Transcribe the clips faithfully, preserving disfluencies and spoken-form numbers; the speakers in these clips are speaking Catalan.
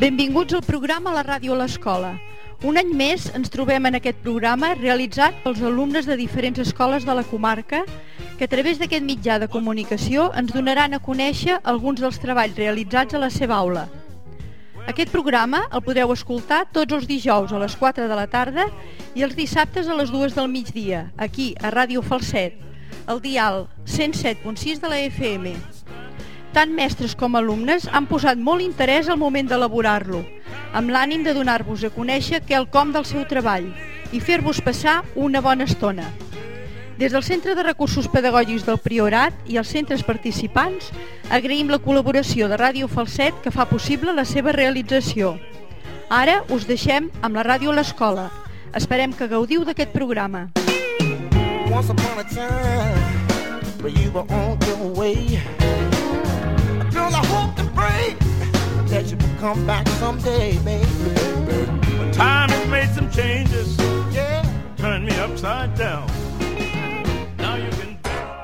Benvinguts al programa La Ràdio a l'Escola. Un any més ens trobem en aquest programa realitzat pels alumnes de diferents escoles de la comarca que a través d'aquest mitjà de comunicació ens donaran a conèixer alguns dels treballs realitzats a la seva aula. Aquest programa el podreu escoltar tots els dijous a les quatre de la tarda i els dissabtes a les dues del migdia, aquí a Ràdio Falset, al dial cent set punt sis de la F M. Tant mestres com alumnes han posat molt interès al moment d'elaborar-lo, amb l'ànim de donar-vos a conèixer quelcom del seu treball i fer-vos passar una bona estona. Des del Centre de Recursos Pedagògics del Priorat i els centres participants agraïm la col·laboració de Ràdio Falset que fa possible la seva realització. Ara us deixem amb la ràdio a l'escola. Esperem que gaudiu d'aquest programa. Once upon a time, but you were on your way. Girl, I hope and pray that you will come back someday, baby. But time has made some changes, Yeah. turned me upside down. Now you can.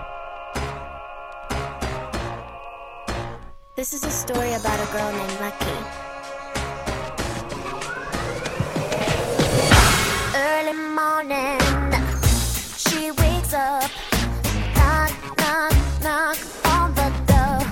This is a story about a girl named Lucky. Early morning, she wakes up, knock, knock, knock on the door.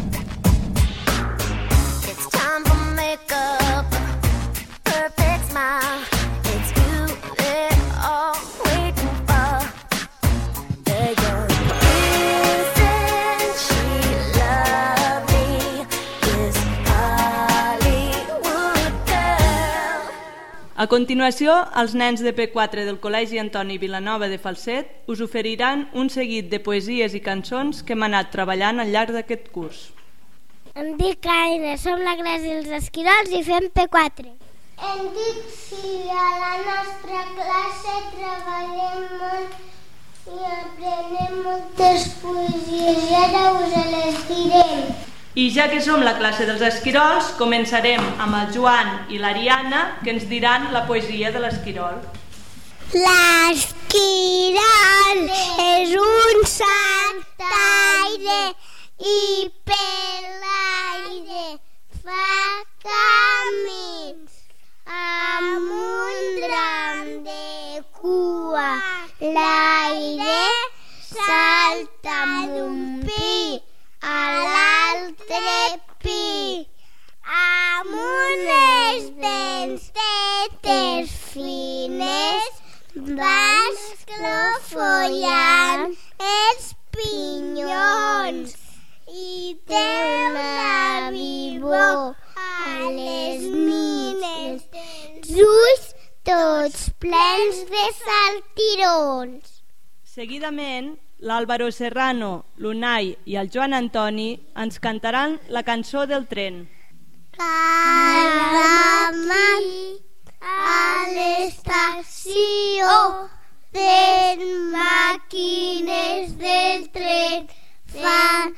It's time for makeup, perfect smile. It's you they're all waiting for. The young isn't she lovely? This Hollywood girl. A continuació, els nens de P quatre del Col·legi Antoni Vilanova de Falset us oferiran un seguit de poesies i cançons que hem anat treballant al llarg d'aquest curs. Em dic Aina, som la classe dels esquirols i fem P quatre. Em dic Sílvia, a la nostra classe treballem molt i aprenem moltes poesies i ara us les direm. I ja que som la classe dels esquirols, començarem amb el Joan i l'Ariana, que ens diran la poesia de l'esquirol. L'esquirol és un saltaire i per l'aire fa camins amb un ram de cua. L'aire salta amb un pi a l'altre pi, amb unes dents tetes fines va esclofollant els pinyons i té una vivor a les nines, els ulls tots plens de saltirons. Seguidament, l'Àlvaro Serrano, l'Unai i el Joan Antoni ens cantaran la cançó del tren. Cada matí a l'estació les màquines del tren fan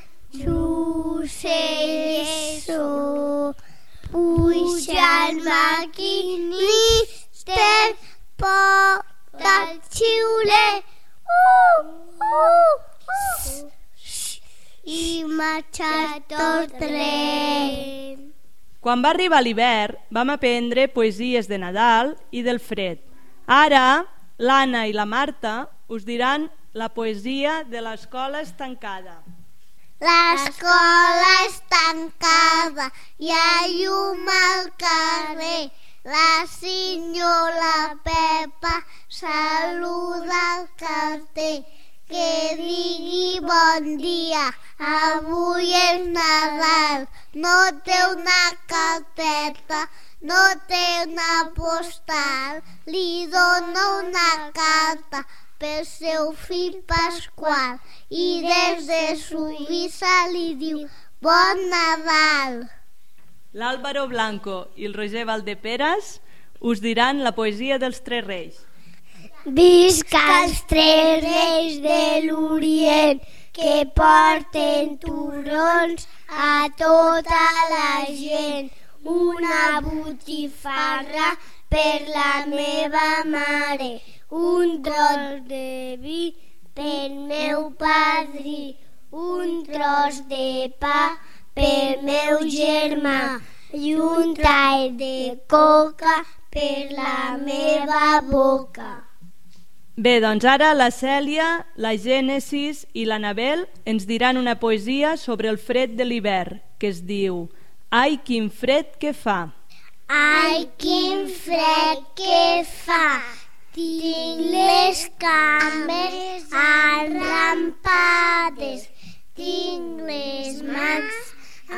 successió. Pujan maquinistes, porta el xiuler uh, uh, uh, i marxa tot el tren. Quan va arribar l'hivern, vam aprendre poesies de Nadal i del fred. Ara, l'Anna i la Marta us diran la poesia de l'escola estancada. L'escola és tancada, hi ha llum al carrer. La senyora Pepa saluda al carter. Que digui bon dia, avui és Nadal. No té una carteta, no té una postal. Li dona una carta pel seu fill Pasqual i des de Suïssa li diu bon Nadal. L'Àlvaro Blanco i el Roger Valdeperes us diran la poesia dels Tres Reis. Visca els tres reis de l'Orient que porten turrons a tota la gent. Una botifarra per la meva mare, un tros de vi pel meu padrí, un tros de pa pel meu germà, i un tall de coca per la meva boca. Bé, doncs ara la Cèlia, la Gènesis i l'Anabel ens diran una poesia sobre el fred de l'hivern, que es diu Ai, quin fred que fa. Ai, quin fred que fa, tinc les cames arrampades, tinc les mans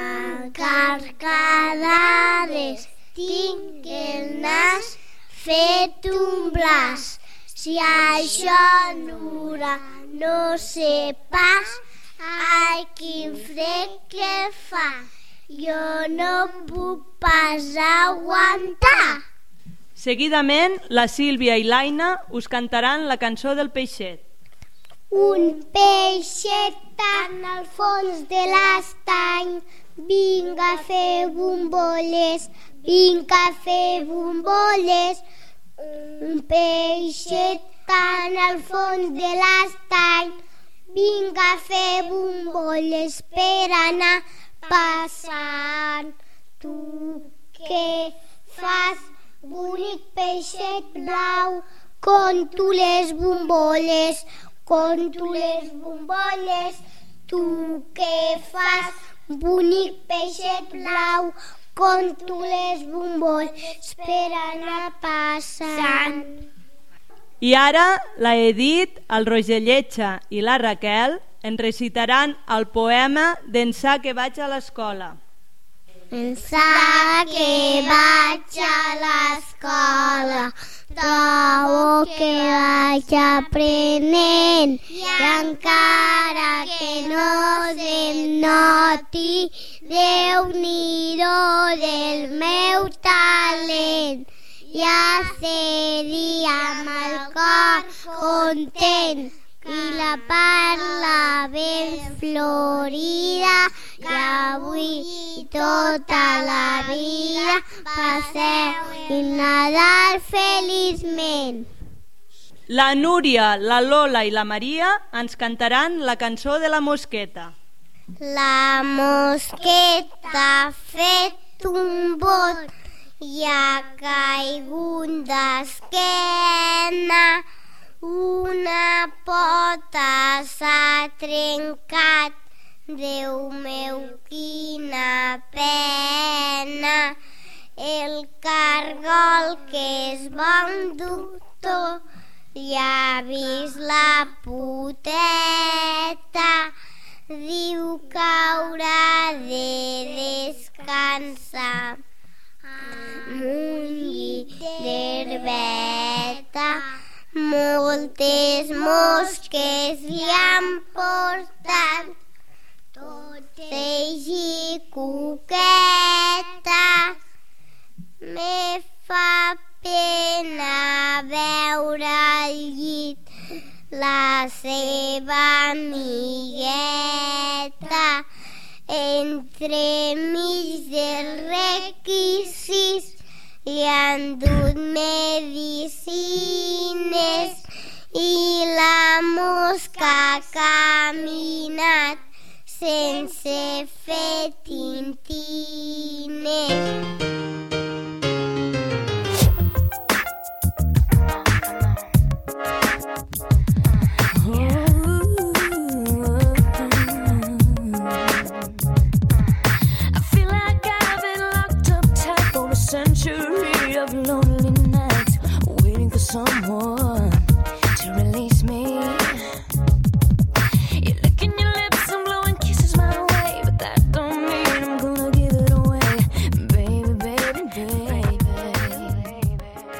encarcadades, tinc el nas fet un braç. Si això Nura no sé pas, ai, quin fred que fa, jo no puc pas aguantar. Seguidament, la Sílvia i l'Aina us cantaran la cançó del peixet. Un peixet tan al fons de l'estany, vinc a fer bombolles, vinc a fer bombolles. Un peixet tan al fons de l'estany, vinc a fer bombolles per anar passant. Tu què fas, bonic peixet blau? Conto les bombolles, conto les bombolles. Tu què fas, bonic peixet blau? Conto les bombolles per anar passant. I ara la Edith, el Roger Lletja i la Raquel en recitaran el poema d'ençà que vaig a l'escola. Ençà que vaig a l'escola, trobo que vaig aprenent, i encara que no se'm noti, Déu-n'hi-do del meu talent, ja seria amb el cor content i la parla ben florida, i avui tota la vida passeu i Nadal feliçment. La Núria, la Lola i la Maria ens cantaran la cançó de la mosqueta. La mosqueta ha fet un bot i ha caigut d'esquena, una pota s'ha trencat, Déu meu, quina pena. El cargol, que és bon doctor, ja ha vist la poteta, diu que haurà de descansar en un llit d'herbeta. Moltes mosques li han portat, totes i coquetes. Me fa pena veure al llit la seva amigueta. Entremig dels requisits hi han dut medicines i la mosca ha caminat sense fer tintines. Century of lonely nights, waiting for someone to release me. You're licking your lips and blowing kisses my way, but that don't mean I'm gonna give it away, baby, baby, baby.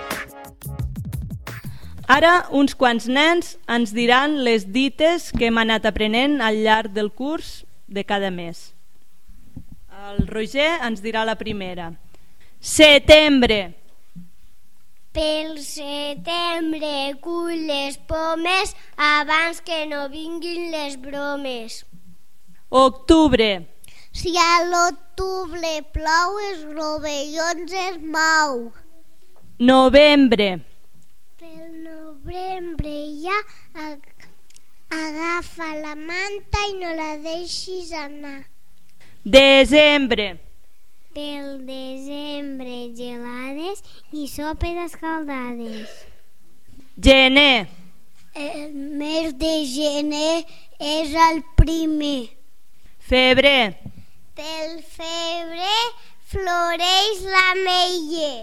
Ara uns quants nens ens diran les dites que hem anat aprenent al llarg del curs de cada mes. El Roger ens dirà la primera. Setembre. Pel setembre cull les pomes abans que no vinguin les bromes. Octubre. Si a l'octubre plou, els rovellons es mou. Novembre. Pel novembre ja agafa la manta i no la deixis anar. Desembre. Pel desembre gelades i sopes escaldades. Gener. El mes de gener és el primer. Febrer. Pel febrer floreix l'ametller.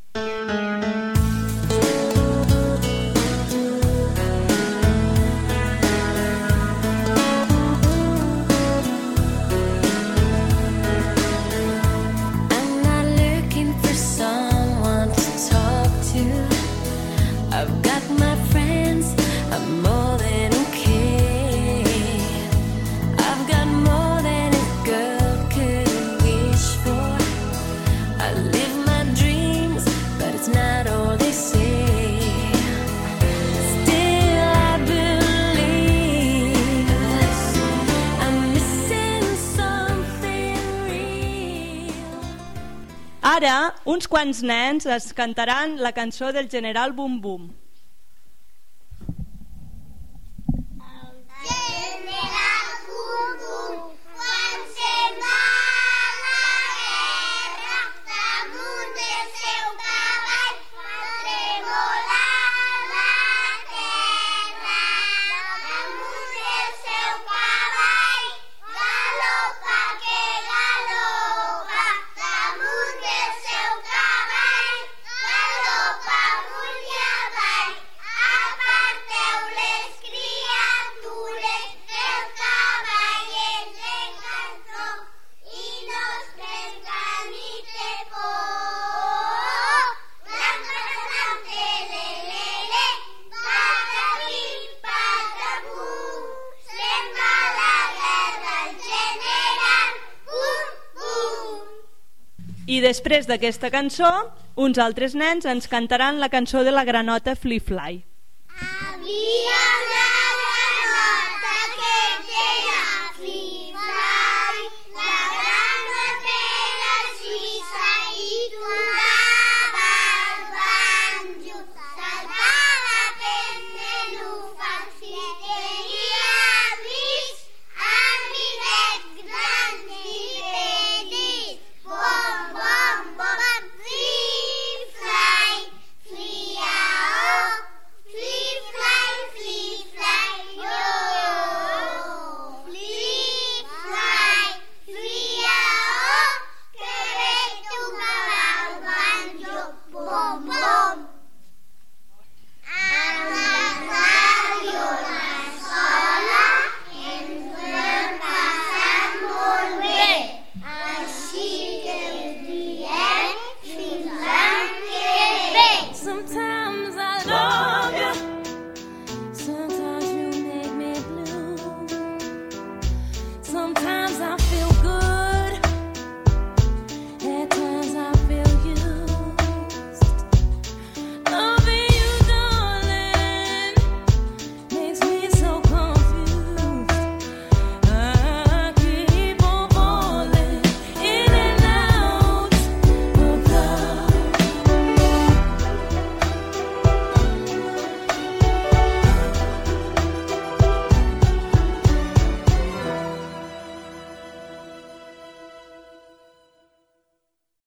I'm not looking for someone to talk to. I've got my friends, I'm more than okay. I've got more than a girl could wish for. I live my dreams, but it's not all they say. Still I believe I'm missing something real. Ara, uns quants nens es cantaran la cançó del General Bum Bum. General Bum Bum, quan se'n va a la guerra, damunt del seu cavall fa tremolar la terra. Damunt del seu cavall galopa que galopa, damunt del seu cavall galopa amunt i avall. Aparteu les criatures, el cavall és de cançó i no es trenca ni té por. Blam, blam, blam, telelele, patapim, patapum, se'n va a la guerra el general Bum Bum. I després d'aquesta cançó, uns altres nens ens cantaran la cançó de la granota Fli-Fly. Havia una granota que deia Fli-Fly, la granota era suïssa i jugava al banjo, saltava prendre l'ufans i tenia amics, amiguets grans i petits. Bom, bom, bom, Fli-Fly, flia-oh, Fli-Fly, Fli-Fly, yo-yo. Fli-Fly, flia-oh, que bé tocava el banjo. Bom, bom. A la ràdio l'escola ens ho hem passat molt bé. Així